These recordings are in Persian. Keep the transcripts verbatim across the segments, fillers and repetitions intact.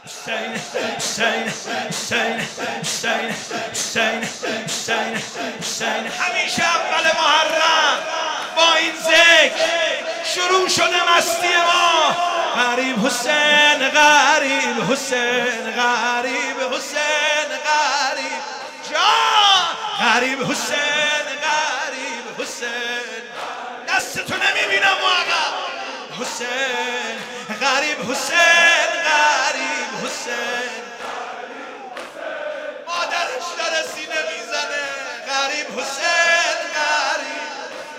حسین حسین حسین حسین حسین حسین حسین. همیشه اول محرم با این ذکر شروع شده مستی ما. غریب حسین غریب حسین غریب حسین غریب جان غریب حسین غریب حسین. دستتو نمیبینم واقعا. حسین غریب حسین غریب حسین. مادرش داره سینه میزنه. غریب حسین غریب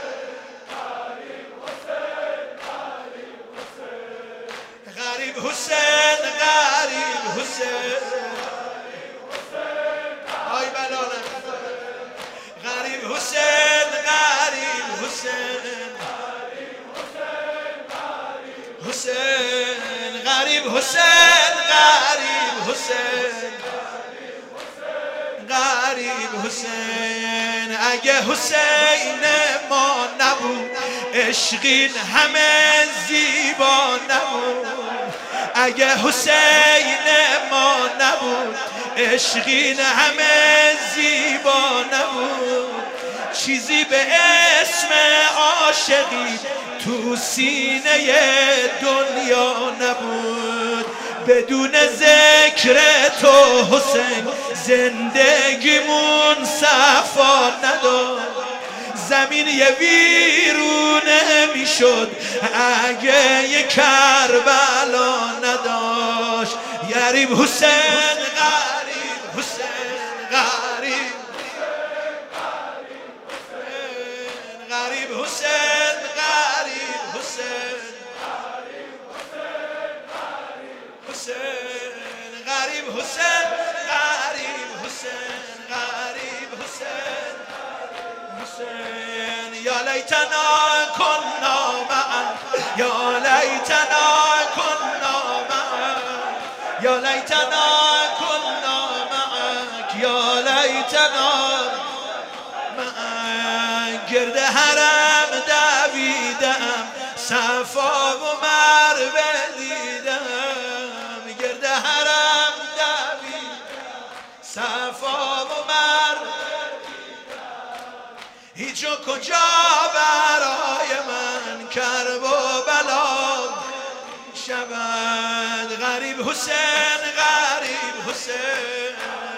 غریب حسین غریب حسین. آی بلانم. غریب حسین غریب حسین حسین غریب حسین غریب حسین غریب حسین. اگه حسین ما نبود عشقین همه زیبا نبود. اگه حسین ما نبود عشقین همه زیبا نبود. چیزی به اسم عاشقی تو سینه دنیا نبود. بدون ذکر تو حسین زندگیمون صفا نداشت. زمین یه ویرونه میشد اگه یه کربلا نداشت. غریب حسین غریب حسین غریب غریب حسین غریب حسین حسین غریب حسین غریب حسین غریب حسین حسین. یا لیتنا کنا معا یا لیتنا کنا معا یا لیتنا کنا معک یا لیتنا معک. گرد حرم دویدم صفا و مروه دیدم. گرد حرم دویدم صفا و مروه دیدم. هیچ و کجا برای من کرب و بلا شود. غریب حسین غریب حسین